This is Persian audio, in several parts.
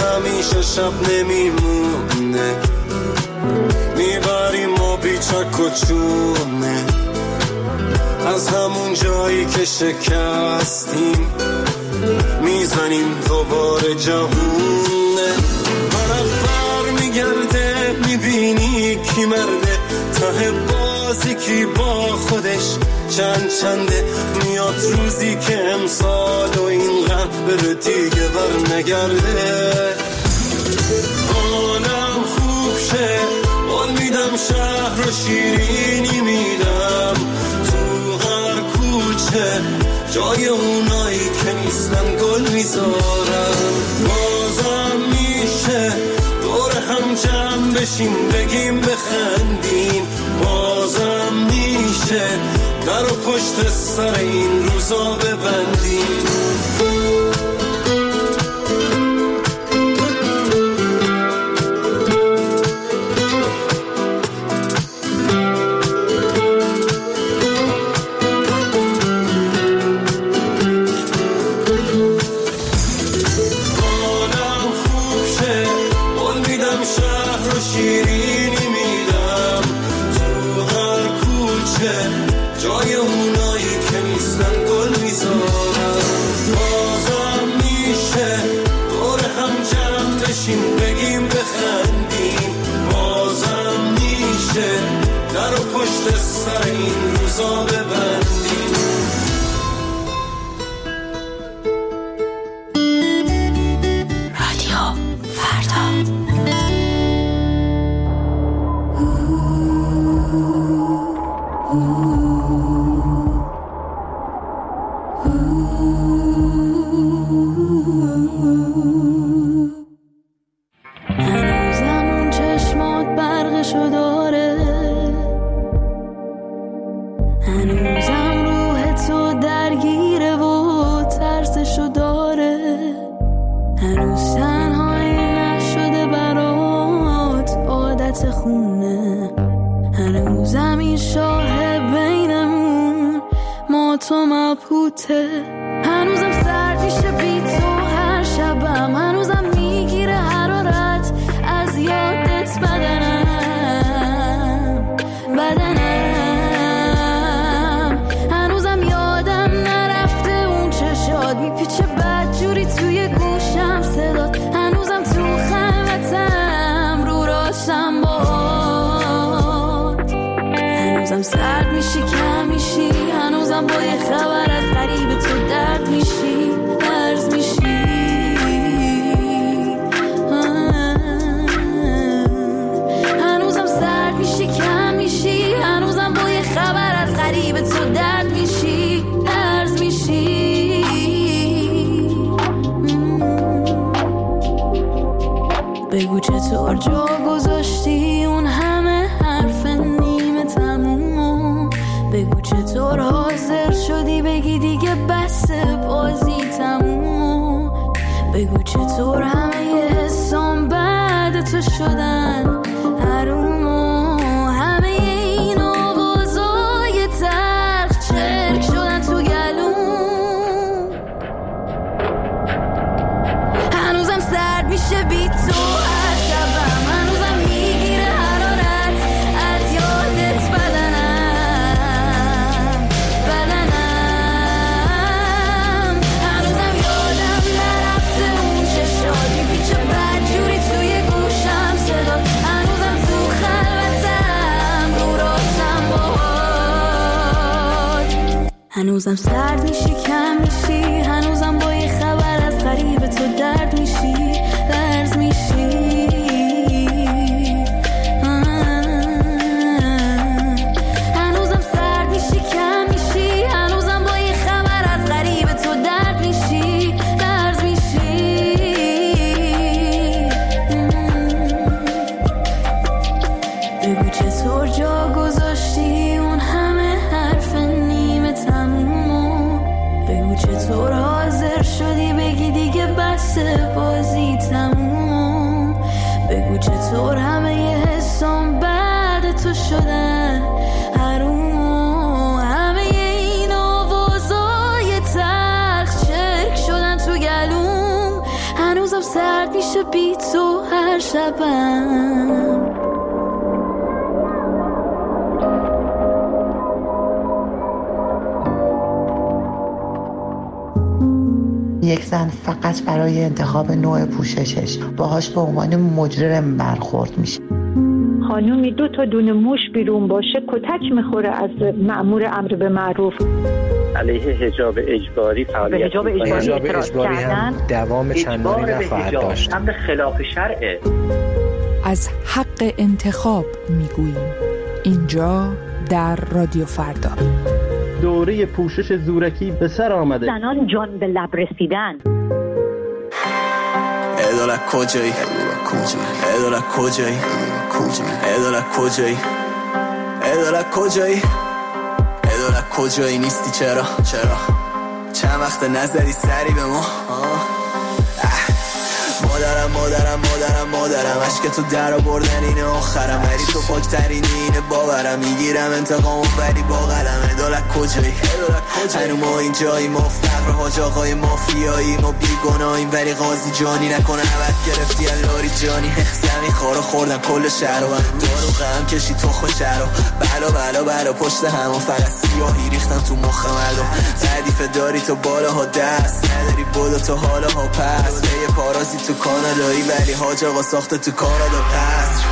همیشه شب نمیمونه، میبریم ما بیچک و چونه از همون جایی که شکستیم، میزنیم دوباره جوونه. برابر میگرده میبینی کی مرده، ته بازی کی با خودش چنده. میاد روزی که امسال و این قلب بره دیگه بر نگرده. حالم خوب شه قول میدم، شهر و شیرینی میدم، تو هر کوچه جای اونایی که نیستن گل میذارم. بازم میشه دور هم جمع بشیم بگیم بخندیم، بازم میشه در و پشت سر این روزا ببندیم. جای اونایی که نیستن گل میذارم. بازم میشه دور هم جمع بشیم بگیم بخندیم، بازم میشه در و پشت سر این روزا ببندیم. رادیو فردا. هنوزم روح تو درگیره و ترسشو داره، هنوز تنهایی نشده برات عادت خونه، هنوزم این شاه بینمون ما تو مبهوته، هنوزم سرد میشه بی تو هر شبم، هنوزم میگیره حرارت از یادت بدنم هنوزم یادم نرفته اون چشات میپیچه بدجوری توی گوشم صدات، هنوزم تو خلوتم رو راشم باد، هنوزم سرد میشی کم میشی، هنوزم با یه خبر از غریب تو درد میشی درز میشی، هنوزم سرد میشی کم میشی، هنوزم با یه خبر از غریب تو درد میشی درز میشی. بگو چطور جا گذاشتی اون همه حرف نیمه تمومو، بگو چطور حاضر شدی بگی دیگه بس بازی تمومو، بگو چطور همه حسام بعد تو شدن حرومو، همه این آوازای تلخ چرک شدن تو گلوم، هنوزم سرد میشه بی تو هر شبم، هنوزم میگیره حرارت از یادت بدنم هنوزم یادم نرفته اون چشات میپیچه بدجوری توی گوشم صدات، هنوزم تو خلوتم رو راسم باهات، هنوزم سرد میشی کم میشی، هنوزم با یه خبر از غریب تو درد میشی درز میشی، هنوزم سرد میشی کم میشی، هنوزم با یه خبر از غریب تو درد میشی درز میشی. بگو چطور جا گذاشتی اون همه حرف نیمه تمومو، بگو چطور حاضر شدی بگی دیگه بس بازی تمومو، بگو چطور همه یه حسام بعد تو شدن حرومو، همه این آوازای تلخ چرک شدن تو گلوم، هنوزم هنوزم سرد میشه بی تو هر شبم. یک زن فقط برای انتخاب نوع پوششش باهاش به عنوان مجرم برخورد میشه. خانومی 2 تا دونه موش بیرون باشه کتک میخوره از مأمور امر به معروف. علیه حجاب اجباری فعالیت حجاب اجباری هم دوام چندانی نخواهد داشت. امر خلاف شرعه. از حق انتخاب میگوییم اینجا در رادیو فردا. دوره پوشش زورکی به سر آمده. زنان جان به لب رسیدن. ادالت کجایی؟ ادالت کجایی؟ ادالت کجایی؟ ادالت کجایی؟ ادالت کجایی نیستی چرا؟ چند وقت نظری سری به ما؟ مادرم عشق تو در آوردن اینه آخرم، ولی تو پاکترین اینه باورم، میگیرم انتقامو ولی با قلم. ادالت کجایی؟ هنو ما اینجایی، ما فقر حاج آقای مافیایی، ما بیگناهیم ولی قاضی جانی نکنه عبد گرفتی الاری جانی. زمین خارو خوردن کل شهر و دارو غم کشی تخم شهر و بلا پشت هم و فقط سیاهی ریختن تو مخ مردم. تعریف داری تو بالاها دست نداری بودو تو حالاها پس به یه پارازی تو کانادایی ولی حاج آقا ساخته تو کانادا قصر.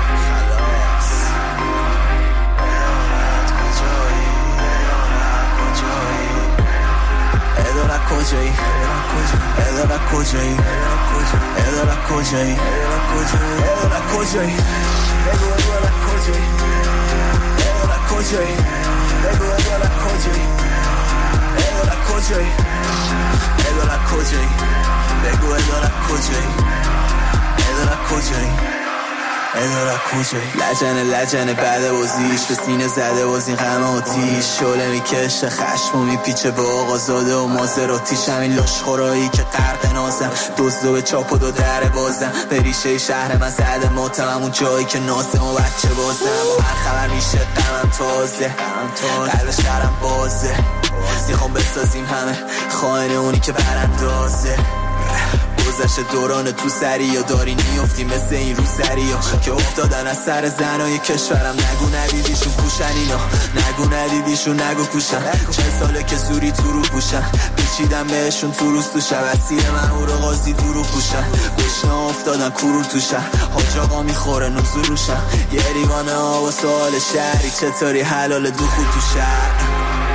ادالت کجایی؟ ادالت کجایی؟ ادالت کجایی؟ ادالت کجایی؟ بگو ادالت کجایی؟ ادالت کجایی؟ بگو ادالت کجایی؟ ادالت کجایی؟ ادالت کجایی؟ بگو ادالت کجایی؟ ادالت کجایی؟ ادالت کجایی؟ لجنه بعد بازیش به سینه زده باز این غم آتیش، شعله میکشه خشم و میپیچه به آقا زاده و مازراتیش. همین لاشخورایی که غرق نازم دزدو به چاپ و 2 در بازم، به ریشه شهر من زده ماتم، اون جایی که نازم و بچه بازم. هر خبر میشه غمم تازه قلب شهرم بازه، میخوام بسازیم همه خائن اونی که براندازه. گذشته دوران تو سری یا داری نیفتیم مثل این روسری ها که افتادن از سر زنای کشورم. نگو ندیدیشون پوشن اینا، نگو ندیدیشون نگو کوشن. 40 ساله که زوری تو رو پوشن، پیچیدم بهشون تو روز تو شب. اسیر من او رو قاضی تو رو پوشن، گشنا افتادن کرور تو شهر. حاج آقا میخوره نزول روشن، یه ریوانه ها و سوال شهری چطوری حلال دخول تو شهر.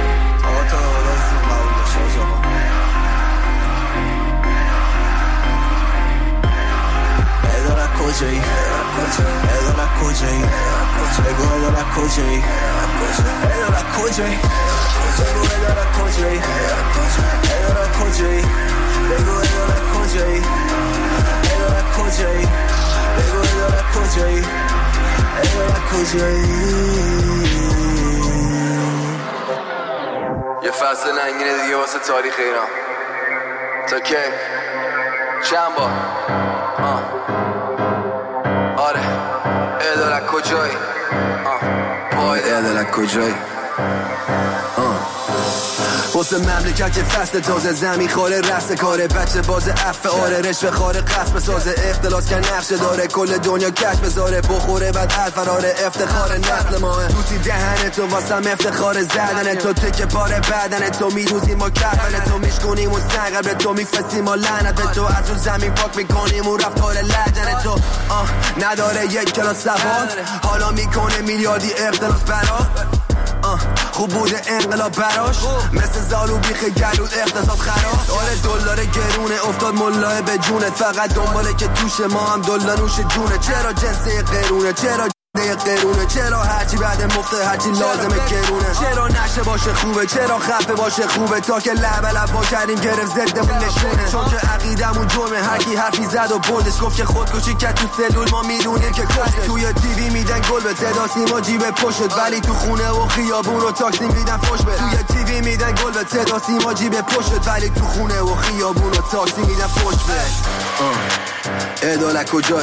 کجایی؟ ادالت کجایی؟ بگو ادالت کجایی؟ ادالت کجایی؟ بگو ادالت کجایی؟ ادالت کجایی؟ بگو ادالت کجایی؟ ادالت کجایی؟ بگو ادالت کجایی؟ ادالت کجایی؟ یه فصل ننگینه دیگه واسه تاریخ ایران. تا کی؟ چند بار؟ آره ادالت کجایی؟ پای ادالت کجایی؟ واسه مملکت که فصل تازه زمین خاره رفت کاره، بچه باز عفه آره رشوه خاره قصد بسازه، اختلاس که نقشه داره کل دنیا کش بذاره، بخوره بعد الفراره افتخار نسل ماه. توسی دهن تو واسم افتخار زدن تو، تکه پاره بدن تو میروزیم ما کفن تو، میشکنیم و سنقبر تو میفسیم و لعنت به تو، از اون زمین پاک میکنیم و رفتار لجن تو. نداره یک کلاس سواد حالا میکنه میلیاردی اختلاس برات. خوب بوده انقلاب براش مثل زالو بیخ گلود اقتصاد خراب. آره دلار گرونه افتاد ملاه به جونت، فقط دنباله که توش ما هم دلانوش جونه. چرا جنسه قرونه؟ چرا قرونه؟ چرا هرچی بعد مفته هرچی لازمه گرونه؟ چرا نشه باشه خوبه؟ چرا خفه باشه خوبه؟ تا که لب با کردیم گرفت زدمون نشونه، چون که عقیدمون جرمه. هرکی حرفی زد و بندش گفت که خودکشی کرد تو سلول، ما میدونیم که کشته. توی تیوی میدن گل به صدا سیما جیب پشت، ولی تو خونه و خیابون و تاکسی میدن فوش به. توی تیوی میدن گل به صدا سیما جیب پشت، ولی تو خونه و خیابون و تاکسی میدن فوش به. ادالت کجایی؟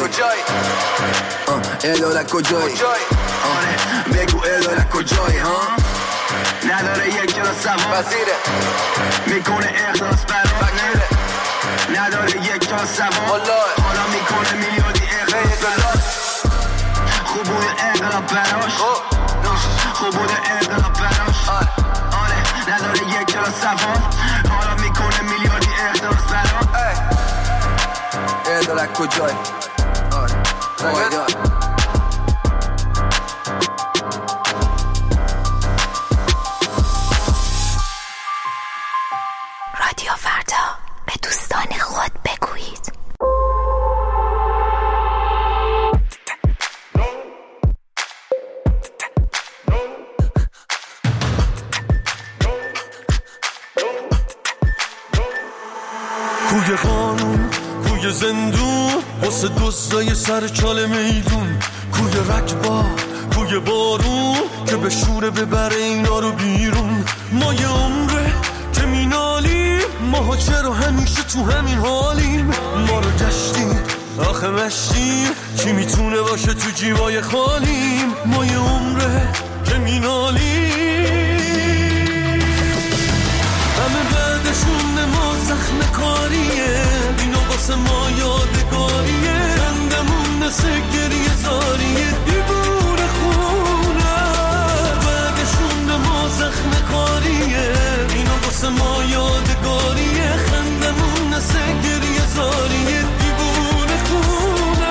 ادالت کجایی؟ بگو ادالت کجایی؟ نداره یک کلاس سواد میکنه اخلاص برات. نداره یک جا سوار حالا میکنه میلیاردی اقلاب خوب بوده اقلاب براش خوب بوده اقلاب براش آره نداره یک جا سوار حالا میکنه میلیاردی اقلاب براش اقلاب کجای آره رادیو فردا به دوستان خود بگویید. کوی قانون کوی زندون واسه دزدای سر چال میدون کوی رکبا کوی بارون که به شوره ببره اینا رو بیرون ما یه عمره که مینالیم ما چرا همیشه تو همین حالیم ما رو گشتیم آخه مشتیم کی میتونه باشه تو جیبای خالیم ما یه عمره که مینالیم همه بعدشون ما زخم کاریه اینا واسه ما یادگاریه خندمون مثل گریه زاریه دیوونه خونه بعدشون ما زخم کاریه اینا واسه ما یادگاریه خندمون مثل گریه زاریه دیوونه خونه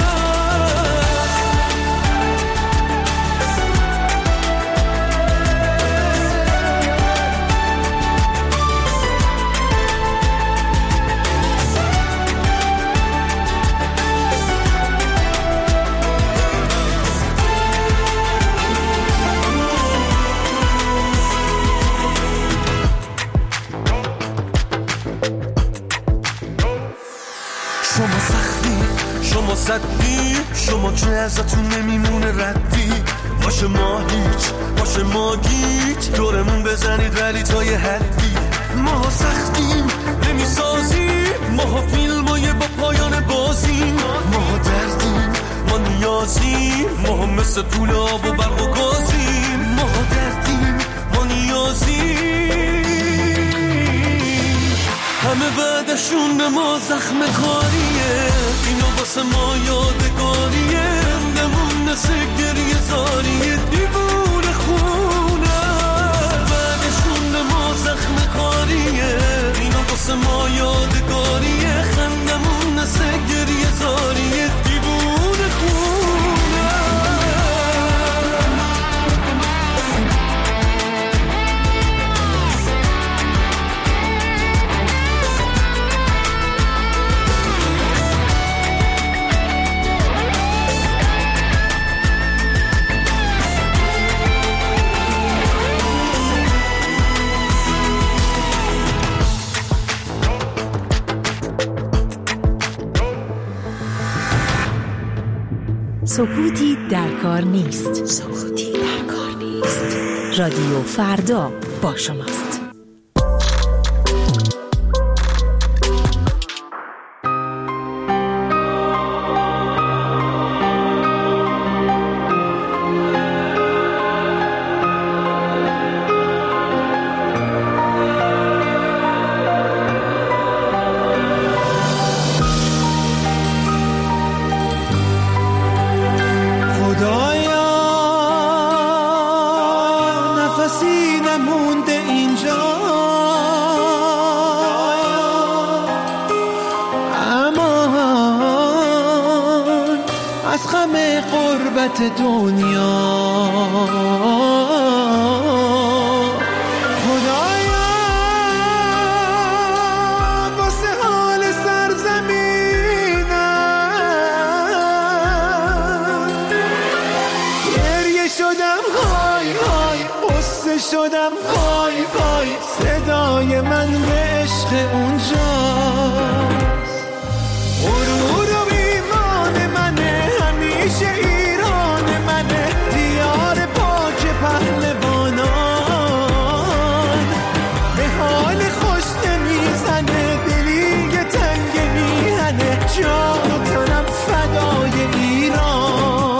شما سختی شما صدی شما که ازتون نمیمونه ردی باشه ما هیچ باشه ما گیج دورمون بزنید ولی تا یه حدی ما سختیم نمیسازیم ما فیلمای با پایان بازیم ما دردیم ما نیازیم ما مثل طول آب و برق و گازیم ما دردیم ما نیازیم همه بعدشون به ما زخم کاریه اینا واسه ما یادگاریه رندمون مثل گریه زاریه دیوونه خونه بعدشون به ما زخم کاریه اینا واسه ما یادگاریه خندمون مثل گریه زاریه دیوونه خونه سکوتی در کار نیست. سکوتی در کار نیست. رادیو فردا با شماست. دنیا خدایا واسه حال سرزمینم گریه شدم های های قصه شدم های های صدای من به عشق اونجاست غرور و ایمان منه همیشه ایران منه دیار پاک پهلوانان به حال خوش نمیزنه دلی تنگ میهنه جان و تنم فدای ایران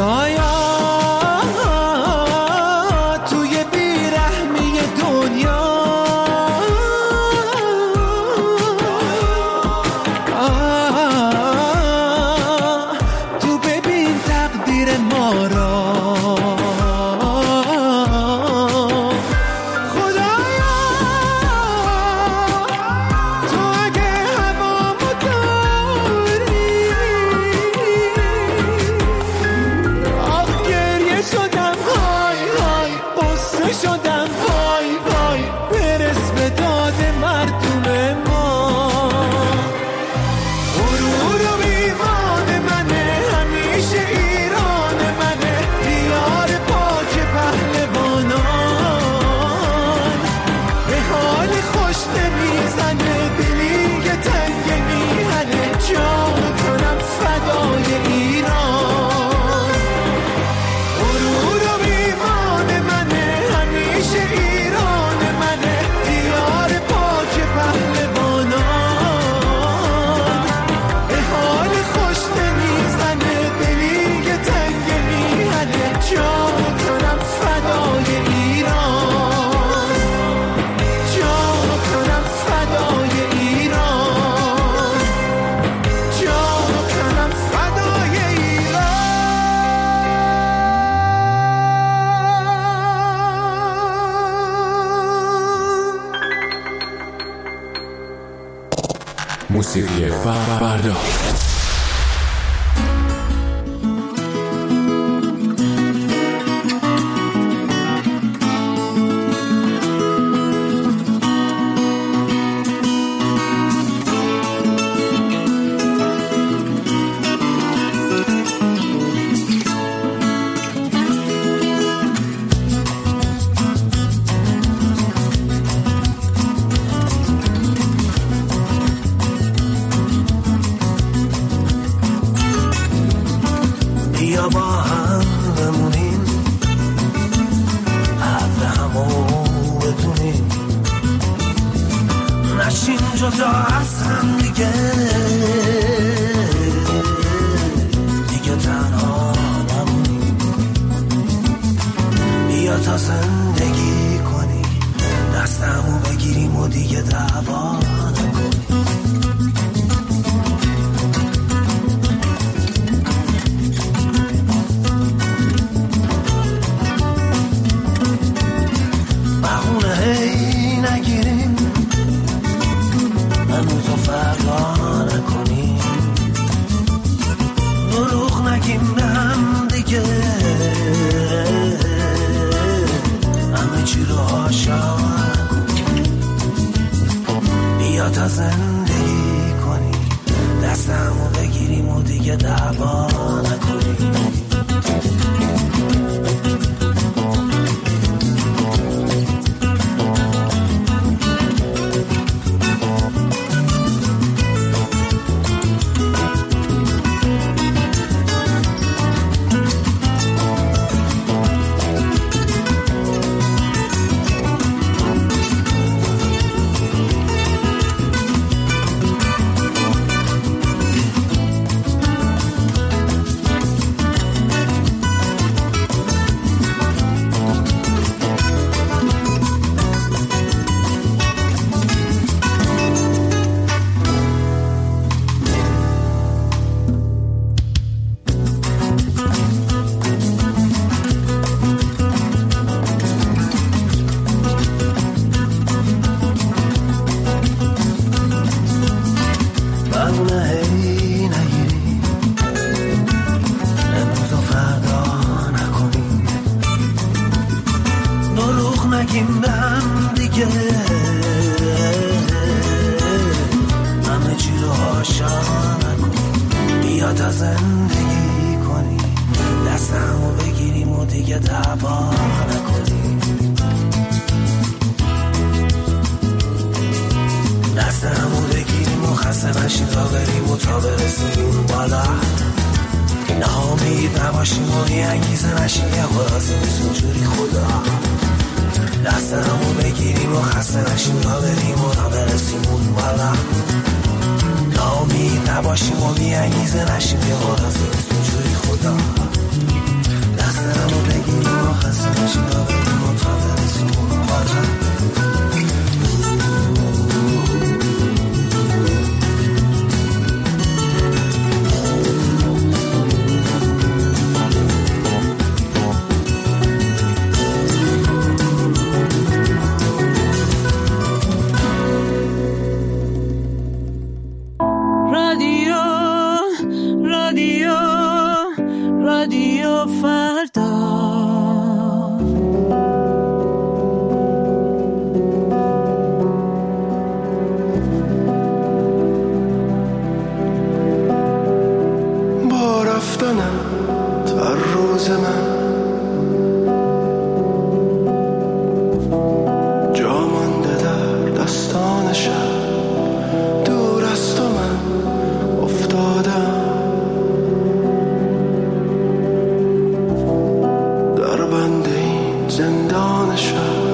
خدایا توی بیرحمی دنیا تو ببین تقدیر ما را موسیقی فردا. نباشیم و بی‌انگیزه نشیم یه قرازه سجوری خدا رادیو فردا. با رفتنم هر روز من جا مانده در دستان شب، دور از تو من افتادم در بند این زندان شب.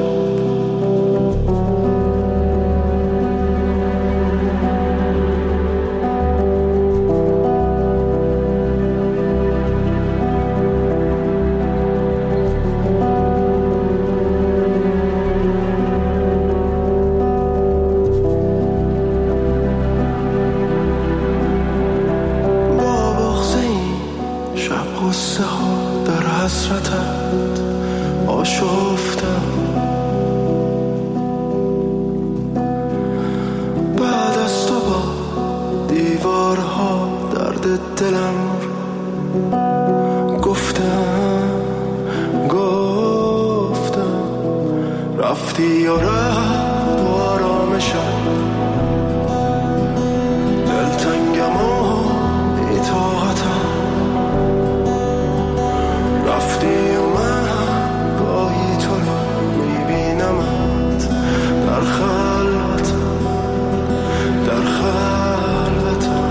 قصه ها در حسرتت آشفتم، بعد از تو با دیوارها درد دلم رو گفتم رفتی و رفت و آرامشم، دلتنگم و بی‌طاقتم، رفتی و من گاهی تو رو میبینمت در خلوتم، در خلوتم.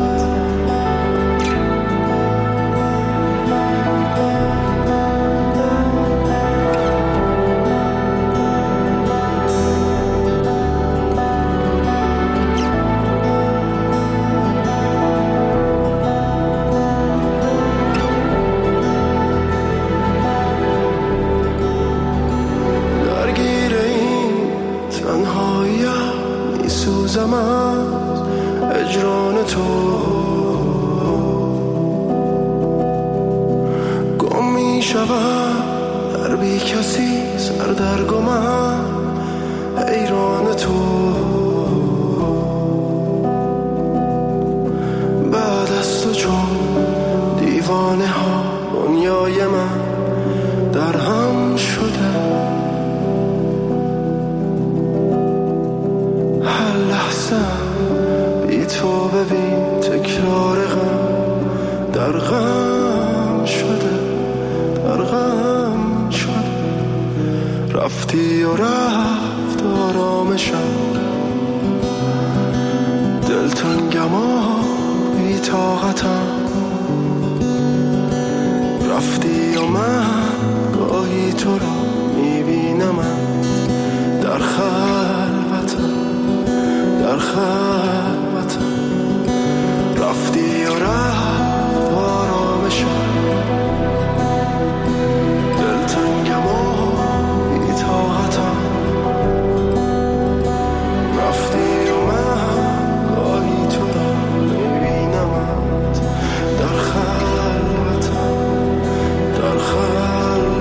میسوزم از اجران تو، گم میشوم در بی کسی سردرگمم حیران تو، بعد از تو چون دیوانه ها دنیای من در هم شده، هر لحظه بی تو ببین تکرار غم در غم شده، در غم شده، رفتی و رفت آرامشم، دلتنگم و بی طاقتم، رفتی و من گاهی تو رو میبینم در خلوتم، در خلوتم، رفتی و رفت آرامشم، دلتنگم و بی‌طاقتم، رفتی و من گاهی تو رو میبینمت در خلوتم، در خلوتم.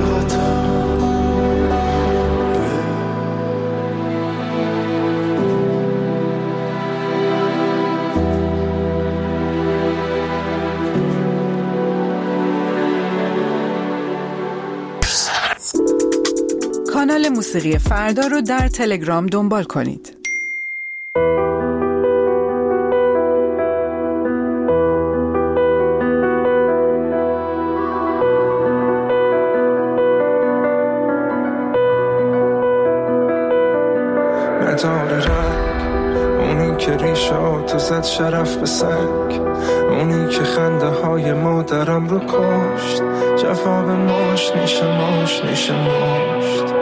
کانال موسیقی فردا رو در تلگرام دنبال کنید. نداره رنگ اونی که ریشاتو زد شرف به سنگ، اونی که خنده های مادرم رو کشت، جواب ماش نیشه ماش نیشه ماشت.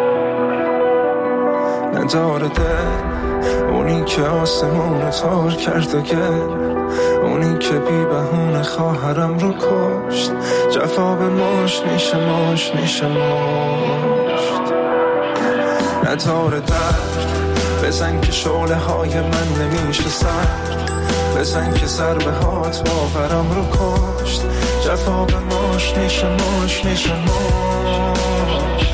نداره دل اونی که آسمون تار کرد و گل، اونی که بی بهونه خواهرم رو کشت، جواب ماش نیشه ماش نیشه ماشت. نداره درد بزن که شعله های من نمیشه سرد، بزن که ضربه هات باورم رو کشت، جواب ماش نیشه ماش نیشه ماشت.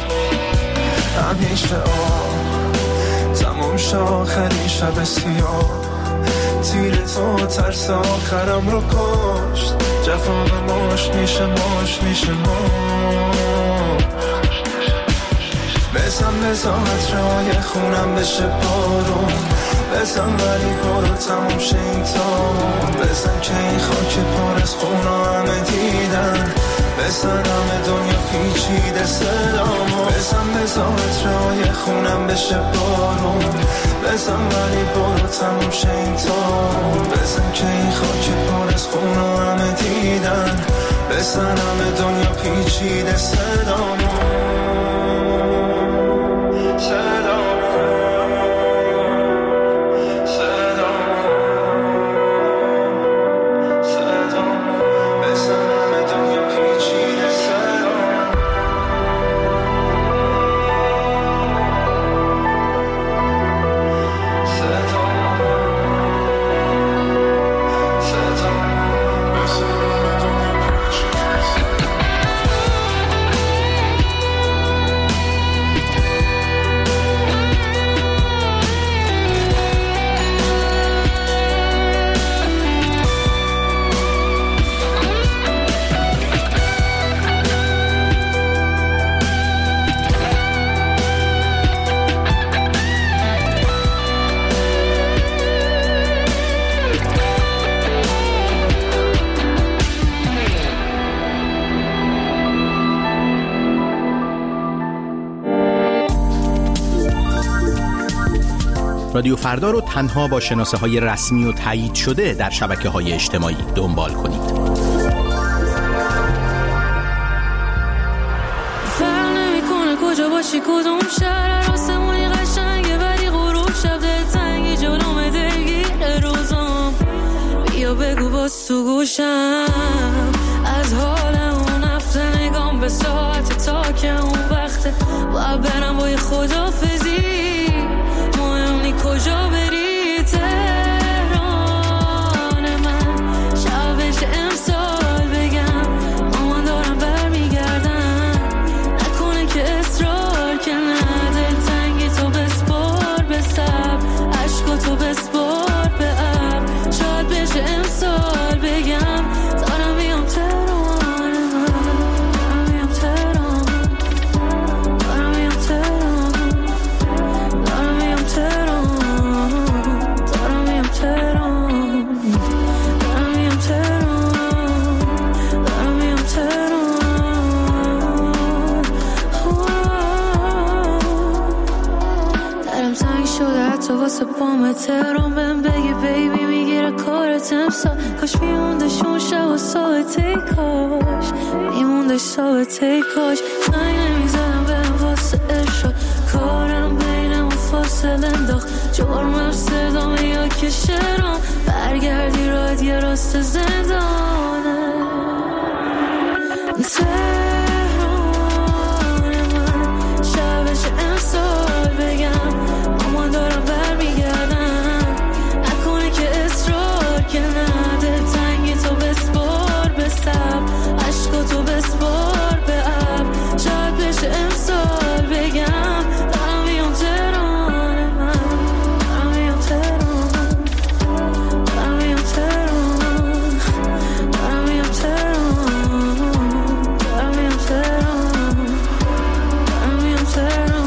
همیشه تموم شد آخرین شب سیاه، تیر تو ترس آخرم رو کشت جفا به ماش میشه بزن بزاعت رای خونم بشه بارون بزن ولی برو تموم شه این تامون بزن که این خاک پر از خونا همه دیدن بزن همه دنیا پیچیده صدامو بزن بزاعت رای خونم بشه بارون بزن ولی برو تموم شه این تامون بزن که این خاک پر از خونا همه دیدن بزن همه دنیا پیچیده صدامو رادیو فردا رو تنها با شناسه های رسمی و تایید شده در شبکه های اجتماعی دنبال کنید. فرق نمی‌کنه کجا باشی کدوم شهر آسمونی قشنگه ولی غروب شب دلتنگی جلوم دلگیر روزام بیا بگو باز تو گوشم از حال اون هفته نگام به ساعت تا که اون وقته باید برم با یه خدافزی کجا بری تهران من شبش امسال بگم مامان دارم برمیگردم نکنه که اصرار که ندل تنگی تو بسپار به سب عشق تو بسپار به اب شاید بشه امسال بگم دارم میام تهران من دارم میام تهران دارم میام تهران دارم میام تهران تو واسه پام تهران بهم بگی بیبی میگیره کارت امسال کاش میموندش اون شب و ساعته کاش میموندش ساعته کاش زنگ نمیزدم بهم واسه ارشاد کارم بینم و فاصل انداخت جرمم صدامه یا که شرام برگردی راد یه راست زندانه تهران من شبش امسال بگم مامان دارم برمیگردم نکنه که اصرار که نده تنگی تو بسپار به سب عشق تو بسپار به اب شاید بشه امسال بگم دارم میام تهران من دارم میام تهران دارم میام تهران دارم میام تهران دارم میام تهران دارم میام تهران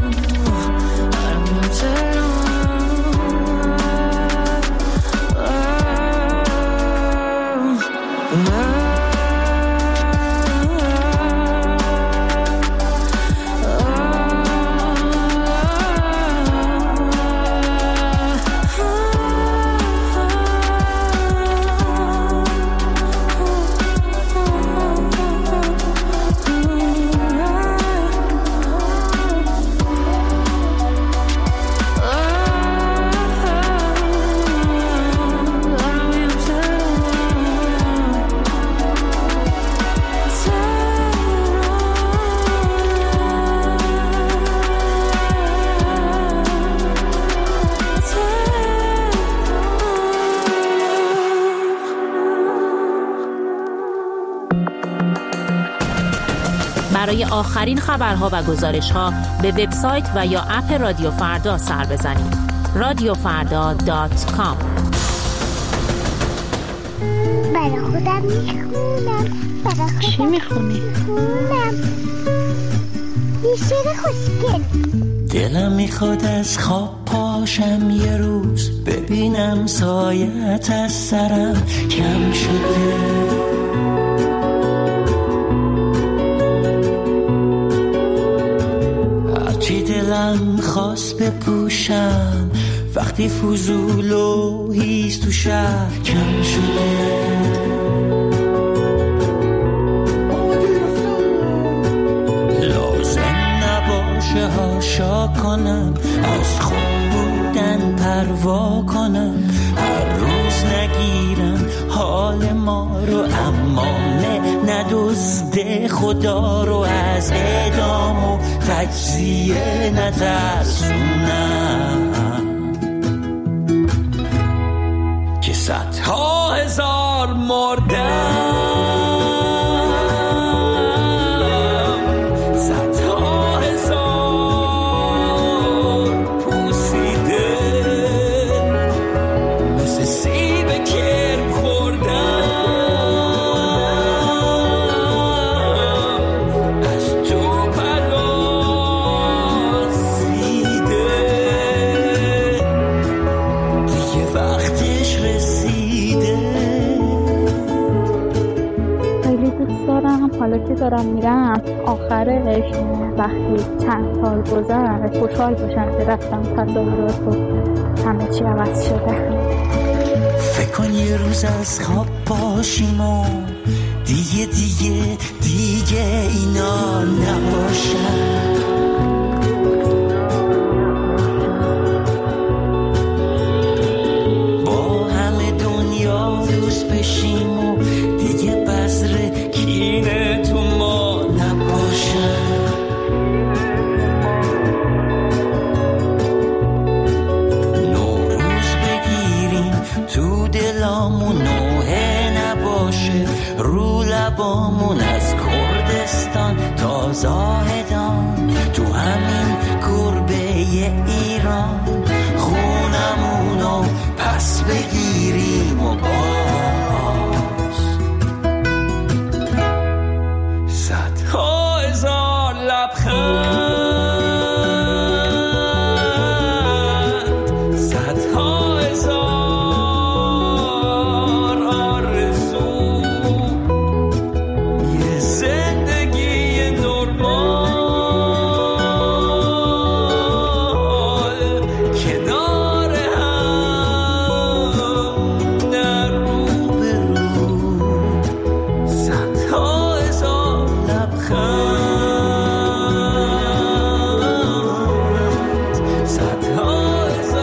برای آخرین خبرها و گزارش‌ها به وبسایت و یا اپ رادیو فردا سر بزنید. radiofrda.com برای خودم میخونم. چی میخونی؟ یه شعر خوشگل. دلم میخواد از خواب پاشم یه روز، ببینم سایت از سرم کم شده. هرچی دلم خواست بپوشم، وقتی فضول و هیز تو شهر کم شده. هاشا کنم، از خوب بودن پروا کنم، هر روز نگیرم حال ما رو، اما ندزده خدا رو، از اعدام و تجزیه نترسونم که صدها هزار مردم. حالا که دارم میرم آخرش وقتی چند سال گذشت خوشحال باشم که رفتم تصورات و همه چی عوض شده. فکر کن یه روز از خواب باشیم و دیگه اینا نباشن. با همه دنیا دوست بشیم و دیگه بذر کینه تو ما نباشن. نوروز بگیریم تو دلامون، نوحه نباشه رو لبامون، از کردستان تا زاهدان تو همین گربه ایران، خونمونو پس بگیریم و باز صدها هزار لبخند، صدها هزار آرزو، یه زندگی نرمال کنار هم در رو به رو، صدها هزار لبخند، صدها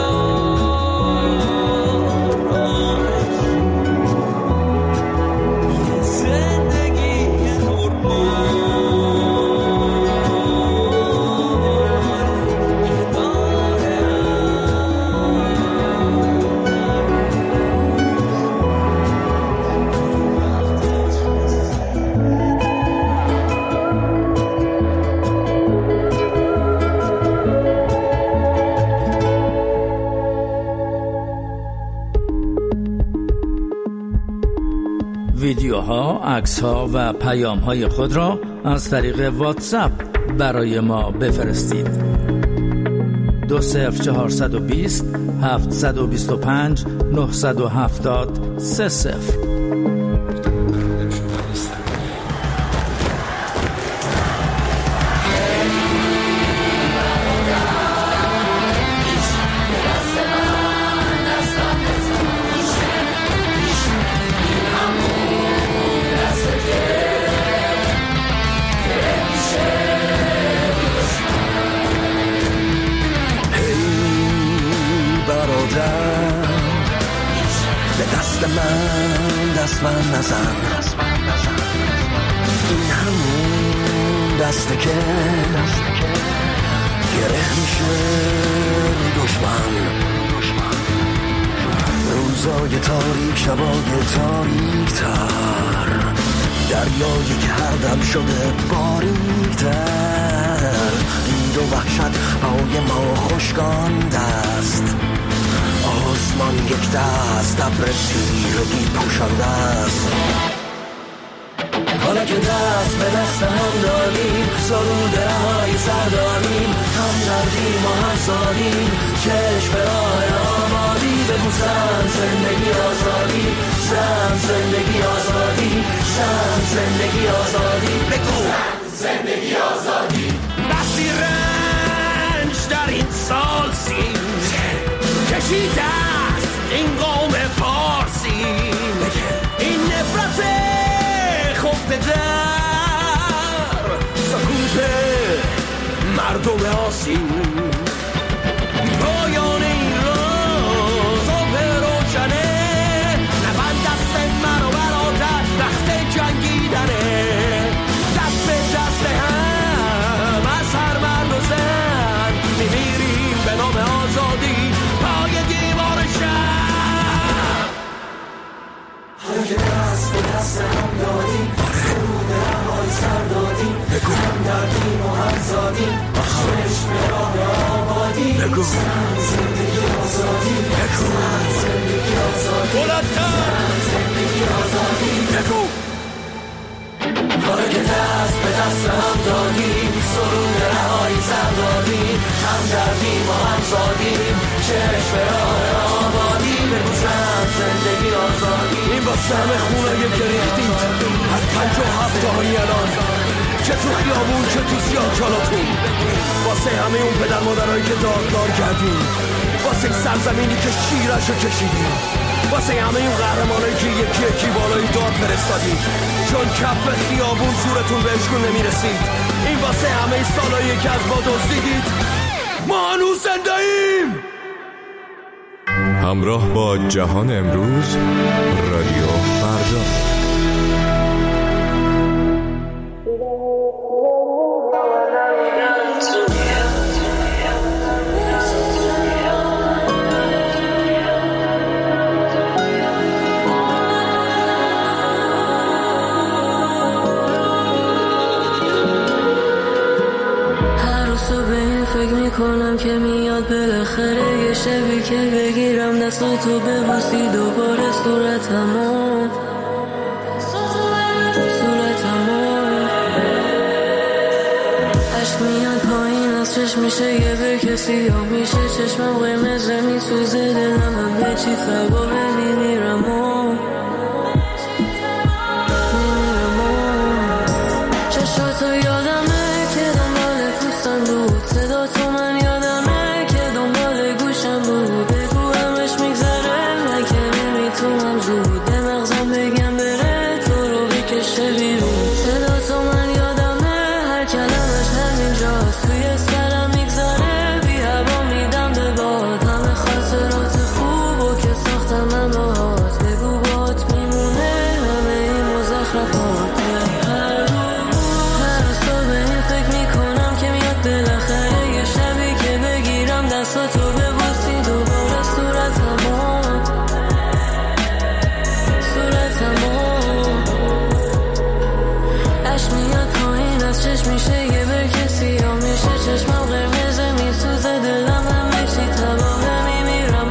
هزار آرزو، یه زندگی نرمال ویدیوها، عکس‌ها و پیام‌های خود را از طریق واتساپ برای ما بفرستید. 20420 725 970 30. به دست من نزن، این همون دسته که گره میشه دشمن. روزای تاریک، شبای تاریک تر، دریایی که هر دم شده باریک تر، دید و وحشت پای ما خشکان دست، آسمان یک دست ابر تیرگی پوشانده است. حالا که دست به دست هم داریم، سرود رهای سر داریم، هم دردیم و هم سادیم، چشم به راه آبادی. بگو زن زندگی آزادی، زن زندگی آزادی، زن زندگی آزادی. بگو زندگی آزادی. بسی رنج در این سال سیم کشیده است این قوم پارسی، این نفرت خفته در سکوت مردم آسیم. پایان این روز صبح روشنه، نبند دست من و برادر وقت جنگیدنه، دست به دست هم از هر مرد و زن میمیریم به نام آزادی پای دیوار شهر. حالا که دست به دست هم دادیم، سرود رهای سر دادیم، هم دردیم و هم زادیم، چشم به راه آبادی. زن زندگی آزادی، زن زندگی آزادی، زن زندگی آزادی. بگو حالا که دست به دست هم دادیم، سرود رهای سر دادیم، هم دردیم و هم زادیم، چشم به راه آبادی. بگو زن زندگی آزادی. این واسه همه خونایی که ریختید از 57 تاهایی الان، چه تو خیابون چه تو سیاه‌چالاتون، واسه همه اون پدر مادرهایی که داغدار کردیم، واسه این سرزمینی که شیرشو کشیدیم، واسه همه این قهرمانایی که یکی یکی بالای داد فرستادید چون کف خیابون زورتون بهشون نمیرسید. این واسه همه این سالایی که از ما دزدیدید. ما هنوز زنده ایم. همراه با جهان امروز، رادیو فردا. کنم که میاد بالاخره یه شبی که بگیرم دستاتو ببوسی دوباره صورتمو عشق میاد پایین از چشم میشه یه برکه سیاه میشه چشمم قرمز میسوزه دلم همه چی فباره میمیرم چشاتو یادمه که دنبال پوستم بود صدا تو من یادمه که دنبال گوشم بود بگو همش میگذره من که نمیتونم زود به مغزم بگم بره تو رو بکشه بیرون صدا تو من یادمه هر کلمش همینجاست توی سرم میگذره بی هوا میدم به باد همه خاطرات خوب و که ساختم من باهات بگو باهات میمونه همه این مزخرفات تو ببوسی دوباره صورتمو عشق میاد پایین از چشم میشه یه برکه سیاه میشه چشمم قرمزه میسوزه دلم همه چی تباهه میمیرم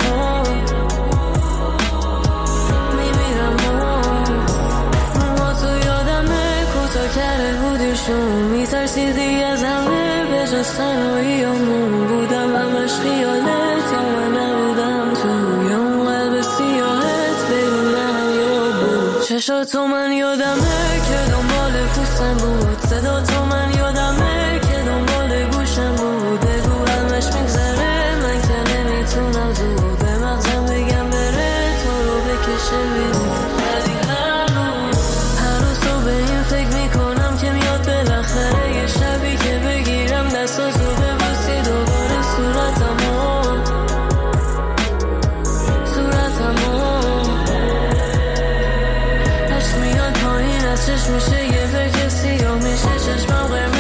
موها تو یادمه کوتاه کرده بودیشون میترسیدی از همه به جز تنهاییامون بودم همش خیالت یا من نبودم تو یا اون قلب سیاهت بگو منم یا بود چشاتو من یادمه که دنبال پوستم بود صدا تو من یادمه که دنبال گوشم بود بگو همش میگذره من که نمیتونم زود به مغزم بگم بره تو رو بکشه بیرون ولی هر روز تو به این فکر میکنم که میاد بالاخره یه شبی که بگیرم دستاتو ببوسی دوباره صورتمو عشق میاد پایین از چشم میشه یه برکه سیاه میشه چشمم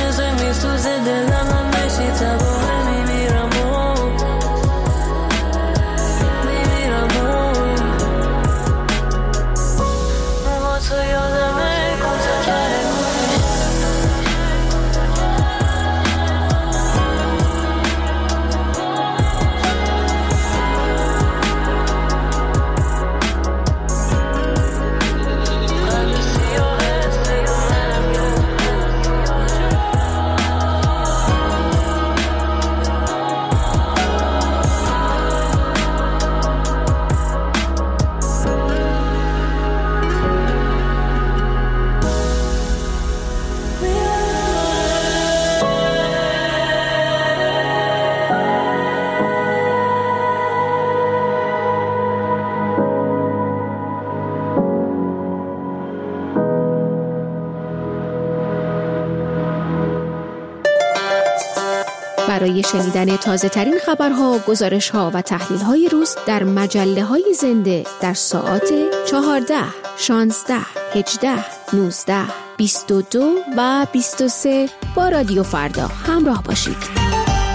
برای شنیدن تازه ترین خبرها، گزارش‌ها و تحلیل‌های روز در مجله‌های زنده در ساعات 14، 16، 18، 19، 22 و 23 با رادیو فردا همراه باشید.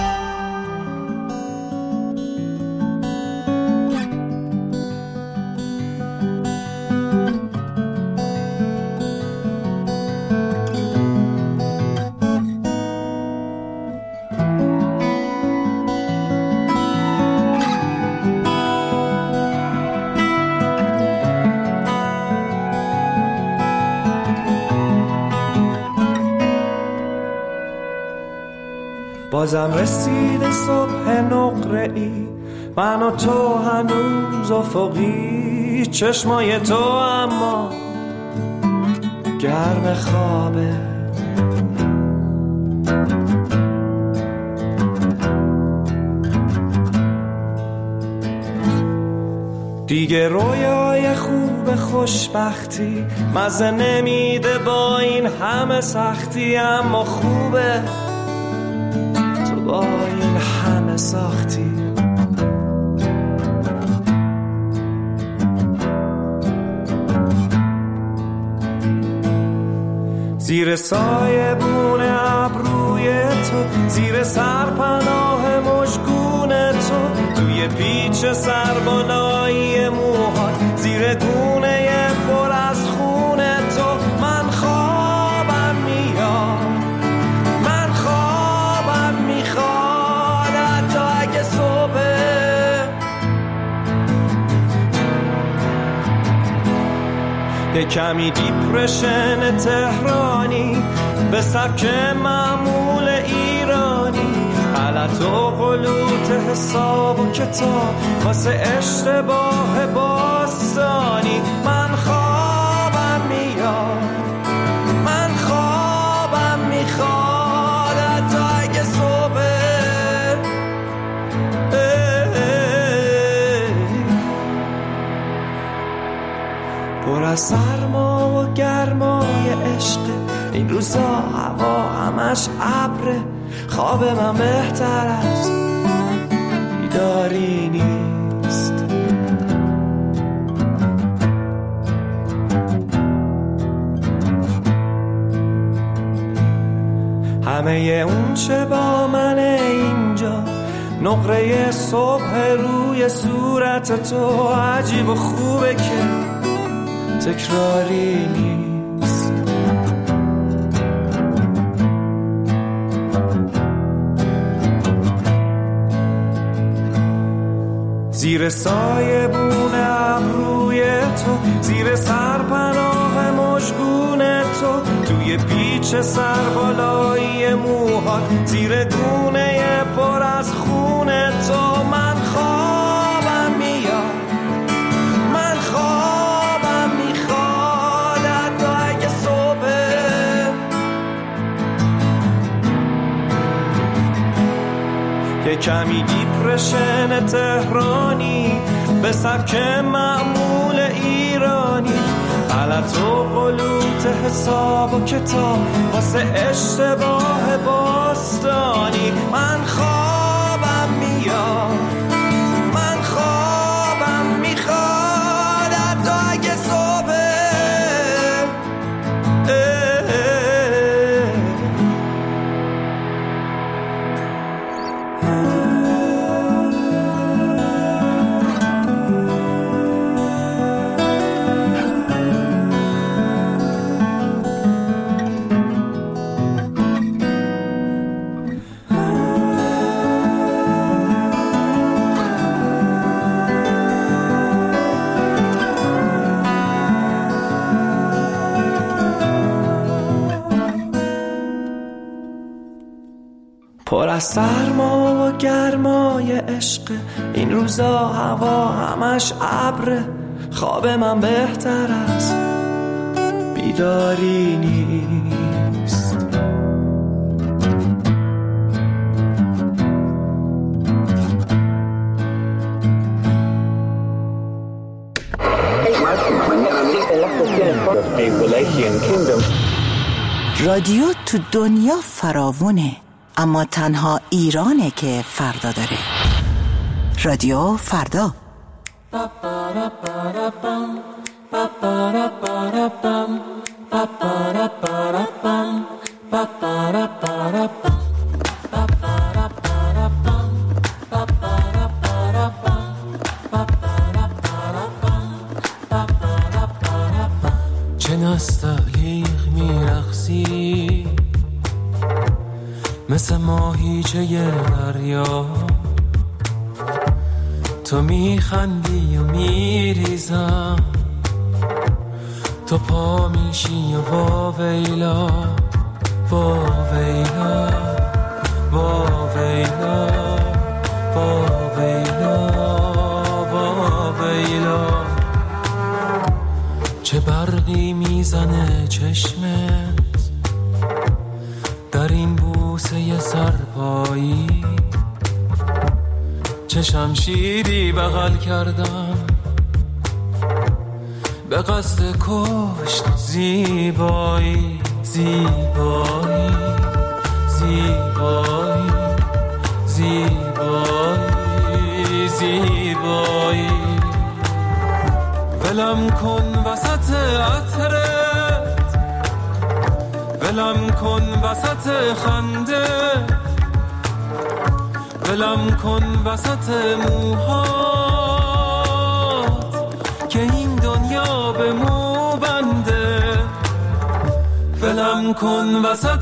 بازم رسید صبح نقره‌ای، من و تو هنوز افقی، چشمای تو اما گرم خوابه. دیگه رویای خوب خوشبختی مزه نمیده با این همه سختی، اما خوبه با این همه ساختی. زیر سایه بون ابروی تو، زیر سرپناه مژگون تو، توی پیچ سربالایی موهات، زیر گونه پر از خون تو، من خوابم میاد، من خوابم میخواد حتی اگه صبح. یه کمی دیپرشن تهرانی به سبک معمول ایرانی، غلط و غلوط حساب و کتاب واسه اشتباه باستانی. من خوابم میاد، من خوابم میخواد حتی اگه صبح. پر از سرما و گرمای عشق، این روزا هوا همش ابره، خواب من بهتر از بیداری نیست. همه اون چه با منه اینجا، نقره صبح روی صورت تو، عجیب و خوبه که تکراری نیست. زیر سایه بون ابروی تو، زیر سرپناه مژگون تو، توی پیچ سربالایی موهات، زیر گونه پر از خون تو، من خوابم میاد، من خوابم میخواد حتی اگه صبح. یه کمی دیپرشن تهرانی به سبک معمول ایرانی، غلط و غلوط حساب و کتاب واسه اشتباه باستانی. من خوابم میاد، من خوابم میخواد حتی اگه صبح. پر از سرما و گرمای عشق، این روزا هوا همش ابره، خواب من بهتر از بیداری نیست. رادیو تو دنیا فراوونه، اما تنها ایرانه که فردا داره. رادیو فردا. چه نستعلیق میرقصی مثل ماهیچه دریا، تو میخندی و میریزم، تو پا میشی و واویلا واویلا واویلا واویلا واویلا. چه برقی میزنه چشمت در این بوسه سرپایی، چه شمشیری بغل کردم به قصد کشت زیبایی زیبایی زیبایی زیبایی زیبایی. ولم کن وسط عطرت، ولم کن وسط خنده، ولم کن وسط موهات که این دنیا به مو بنده. ولم کن وسط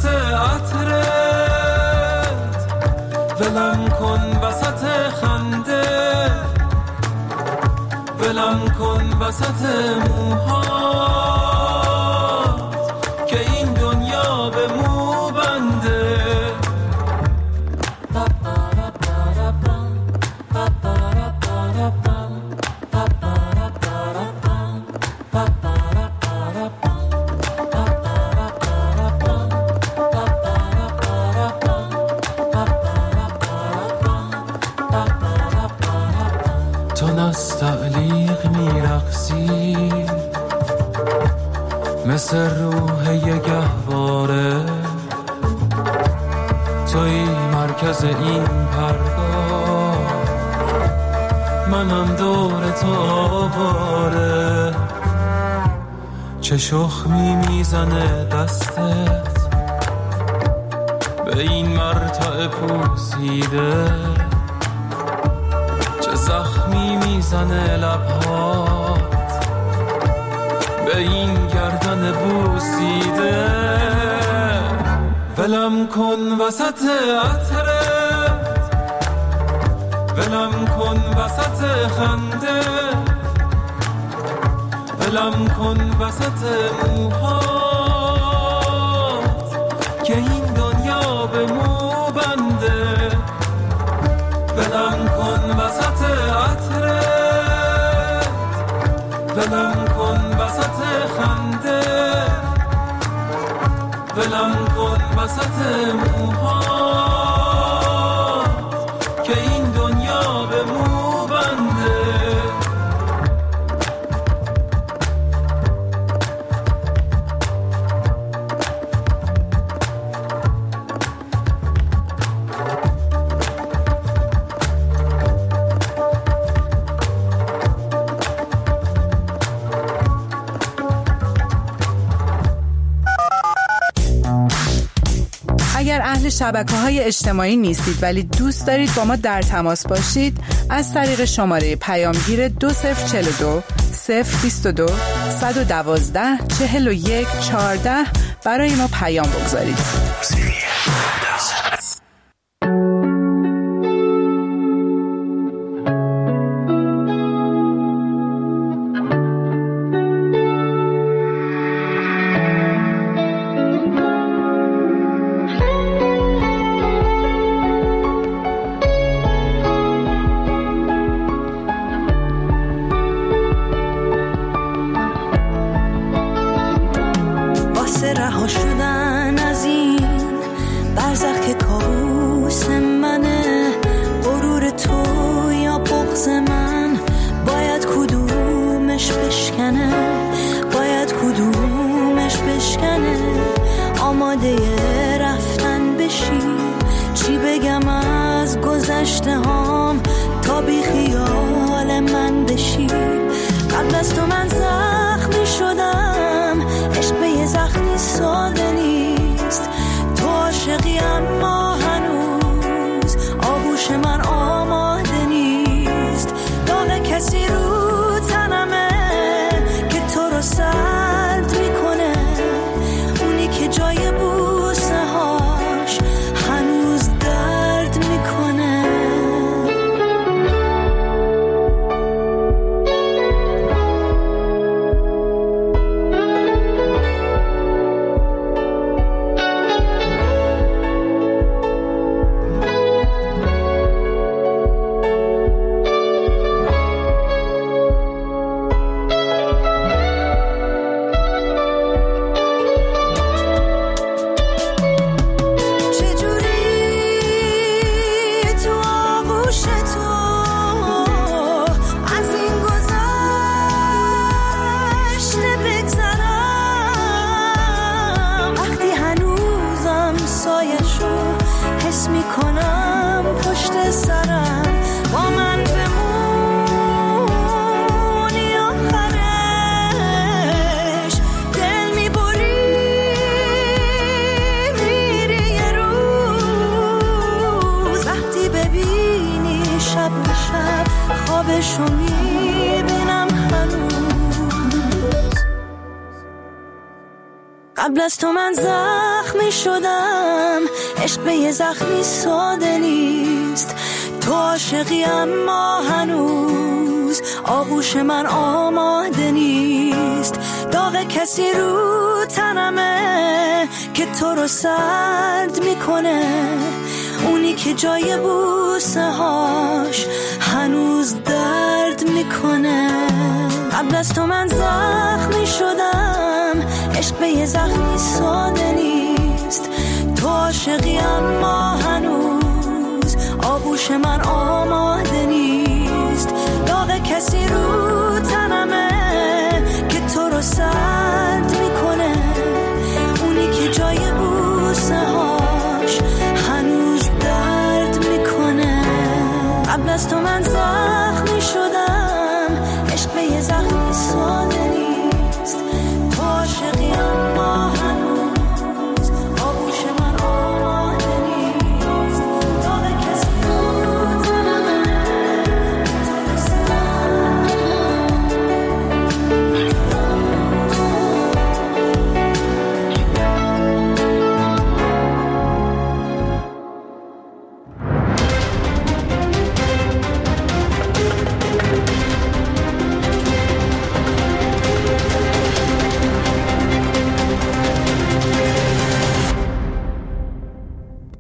عطرت، ولم کن وسط خنده، ولم کن وسط موهات که این دنیا به مو بنده. تو نستعلیق میرقصی مثل روح یه گهواره، توی مرکز این پرگاه، منم دور تو آواره. چه شخمی میزنه دستت به این مرتع پوسیده، چه زخمی میزنه لبهات به این گردن بوسیده. ولم کن وسط عطرت، ولم کن وسط خنده، ولم کن وسط موهات که این دنیا به مو بنده. ولم کن وسط عطرت، ولم کن وسط خنده، ولم کن وسط موهات که این دنیا به مو بنده. اگر اهل شبکه‌های اجتماعی نیستید ولی دوست دارید با ما در تماس باشید، از طریق شماره پیامگیر 2042 022 112 41 14 برای ما پیام بگذارید. گذشته هام تا بی خیال من بشی. قبل از تو من زخمی شدم، عشق به یه زخمی ساده نیست. تو عاشقی اما هنوز آغوش من آماده نیست. داغ کسی رو تنمه که تو رو سرد میکنه، اونی که جای بوسه هاش هنوز درد میکنه. خوابشو میبینم هنوز. قبل از تو من زخمی شدم، عشق به یه زخمی ساده نیست. تو عاشقی اما هنوز آغوش من آماده نیست. داغ کسی رو تنمه که تو رو سرد میکنه، اونی که جای بوسه هاش هنوز درد میکنه. قبل از تو من زخمی شدم، عشق به یه زخمی ساده نیست. تو عاشقی اما هنوز آغوش من آماده نیست. داغ کسی رو